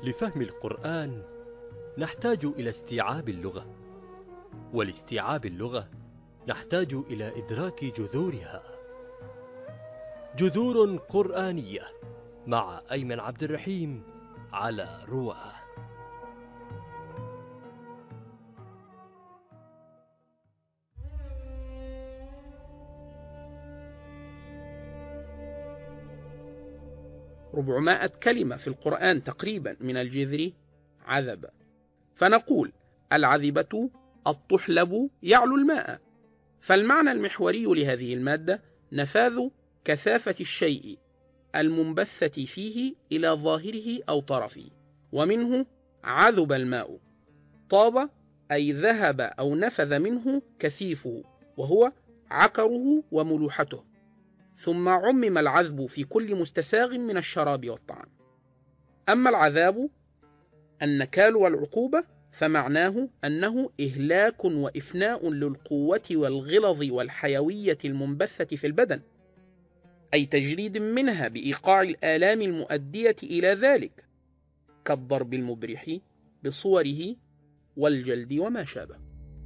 لفهم القرآن نحتاج إلى استيعاب اللغة، ولاستيعاب اللغة نحتاج إلى إدراك جذورها. جذور قرآنية مع أيمن عبد الرحيم على رواه. ربعمائة كلمة في القرآن تقريبا من الجذر عذب، فنقول العذبة الطحلب يعلو الماء، فالمعنى المحوري لهذه المادة نفاذ كثافة الشيء المنبثة فيه إلى ظاهره أو طرفه، ومنه عذب الماء. طاب أي ذهب أو نفذ منه كثيفه، وهو عكره وملوحته. ثم عمم العذب في كل مستساغ من الشراب والطعام. أما العذاب النكال والعقوبة فمعناه أنه إهلاك وإفناء للقوة والغلظ والحيوية المنبثة في البدن، أي تجريد منها بإيقاع الآلام المؤدية إلى ذلك، كالضرب المبرح بصوره والجلد وما شابه.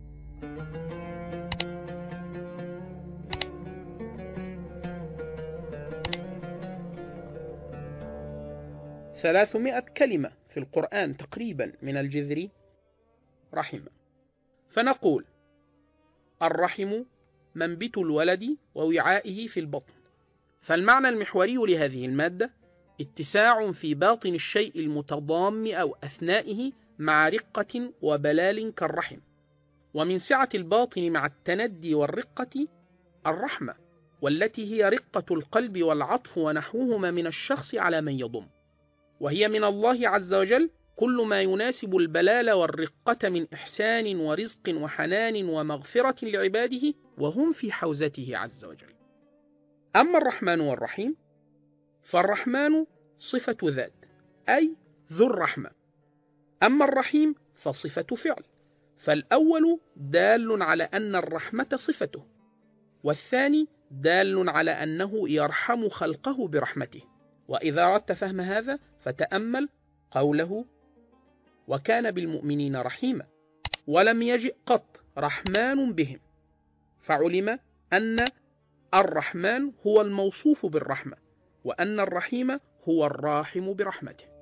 300 كلمة في القرآن تقريبا من الجذر رحم، فنقول الرحم منبت الولد ووعائه في البطن، فالمعنى المحوري لهذه المادة اتساع في باطن الشيء المتضام أو أثنائه مع رقة وبلال كالرحم، ومن سعة الباطن مع التندي والرقة الرحمة، والتي هي رقة القلب والعطف ونحوهما من الشخص على من يضم، وهي من الله عز وجل كل ما يناسب البلال والرقة من إحسان ورزق وحنان ومغفرة لعباده وهم في حوزته عز وجل. أما الرحمن والرحيم فالرحمن صفة ذات أي ذو الرحمة، أما الرحيم فصفة فعل، فالأول دال على أن الرحمة صفته، والثاني دال على أنه يرحم خلقه برحمته. وإذا أردت فهم هذا فتأمل قوله وكان بالمؤمنين رحيما، ولم يجئ قط رحمن بهم، فعلم أن الرحمن هو الموصوف بالرحمة، وأن الرحيم هو الراحم برحمته.